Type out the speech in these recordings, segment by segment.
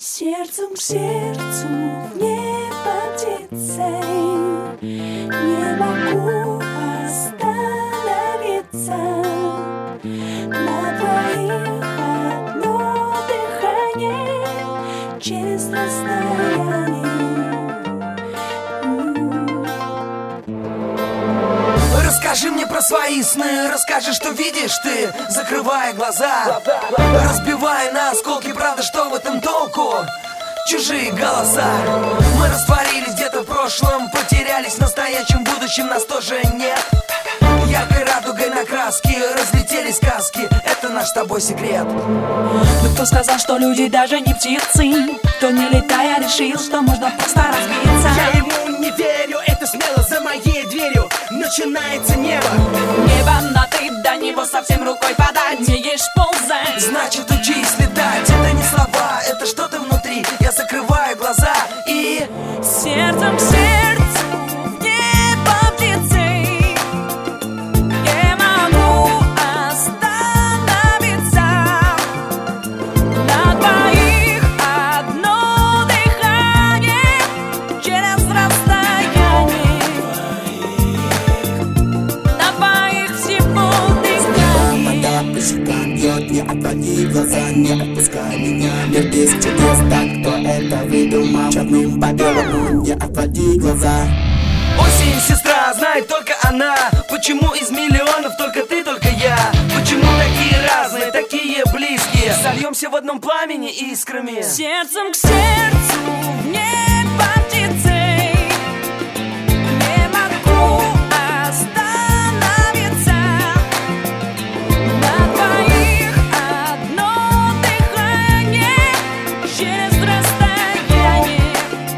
Сердцем к сердцу в небо птицей, не могу остановиться. На двоих одно дыхание через расстояние. Расскажи мне про свои сны, расскажи, что видишь ты, закрывая глаза, разбивая на осколки, правда, что в этом толку? Чужие голоса. Мы растворились где-то в прошлом, потерялись в настоящем, будущем нас тоже нет. Яркой радугой на краске разлетелись сказки, это наш с тобой секрет. Но кто сказал, что люди даже не птицы? Кто, не летая, решил, что можно просто разбиться? Я ему не верю, это смело за моей дверью начинается небо. Небо, но ты до него совсем рукой подать не ешь ползать. Значит, учись летать, это не слова, это что-то внутри. Я закрываю глаза и сердцем к сердцу в небо птицей, не могу остановиться. На двоих одно дыхание через расстояние. На двоих всего Вода по щекам бьет, не отводи глаза, не отпускай меня. Мир без чудес, так кто это выдумал? Черным по белому, не отводи глаза. осень, сестра, знает только она. Почему из миллионов только ты, только я? Почему такие разные, такие близкие? Сольемся в одном пламени искрами. сердцем к сердцу в небо птицей, не могу остановиться. На двоих одно дыхание через расстояние.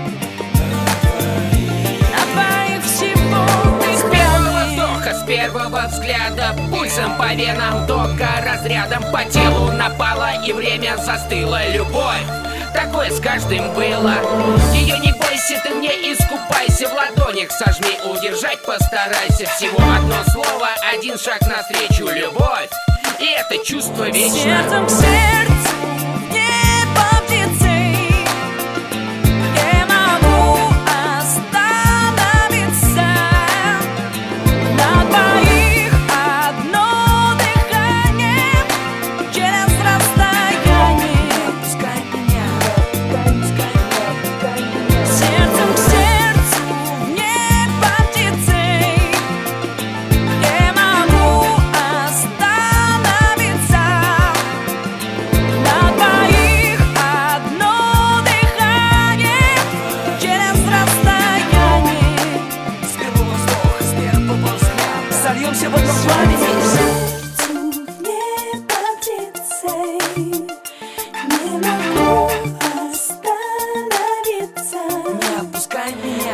На двоих всего Первого дыхание. вдоха, с первого взгляда, пульсом по венам, тока разрядом по телу напала, и время застыло. Любовь, такое с каждым было. Ее не бойся, ты мне искупайся, в ладонях сожми, удержать постарайся. Всего одно слово, один шаг навстречу. Любовь, и это чувство вечно. Сердцем к сердцу в небо птицей, не могу остановиться. На двоих одно дыхание через расстояние. Отпускай меня, сердцем к сердцу в небо птицей, не могу остановиться. На двоих одно дыхание через расстояние. С первого вздоха, с первого взгляда сольемся в одном пламени. Сердцу в небо птицей, не могу